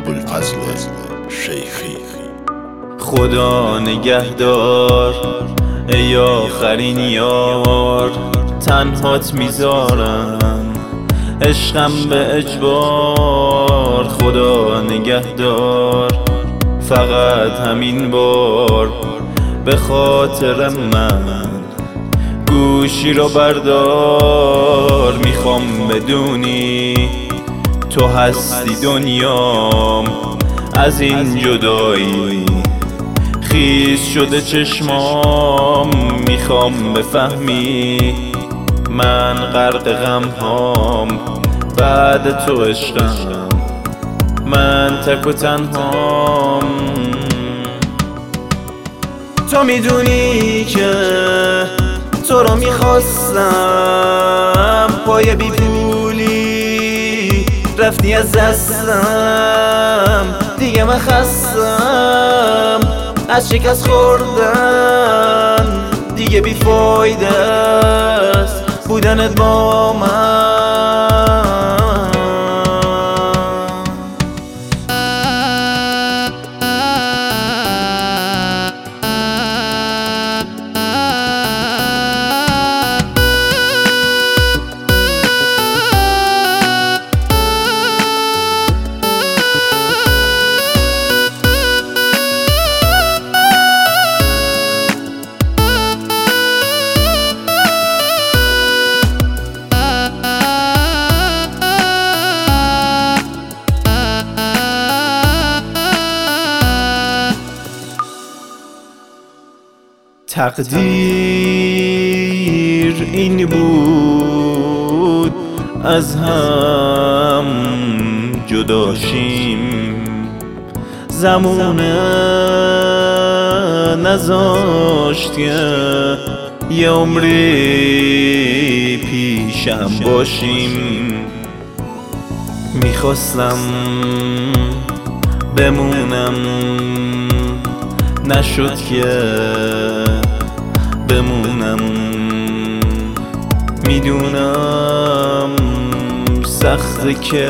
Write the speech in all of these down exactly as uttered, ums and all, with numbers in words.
ابوالفضل شیخی. خدا نگهدار ای آخرین یار، تنهات میذارم عشقم به اجبار. خدا نگهدار فقط همین بار، به خاطر من گوشی رو بردار. میخوام بدونی تو هستی دنیام، از این جدایی خیس شده چشمام. میخوام بفهمی من غرق غم هام، بعد تو عشقم من تک و تنهام. تو میدونی که تو رو میخواستم، پای بی پولی رفتی از دستم. دیگه من خستم از شکست خوردن، دیگه بی فایده است بودنت با من. تقدیر این بود از هم جداشیم، زمونه نذاشت که یه عمری پیشم باشیم. میخواستم بمونم نشد که بمونم. میدونم سخته که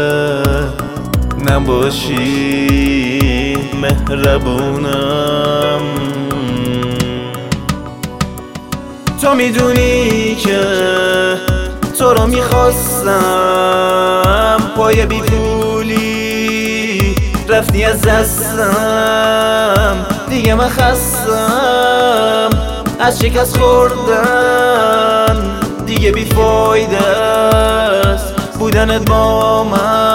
نباشی مهربونم. تو میدونی که تو رو میخواستم، پای بی پولی رفتی از دستم. دیگه من خستم از شکست خوردن، دیگه بی فایده است بودنت با من.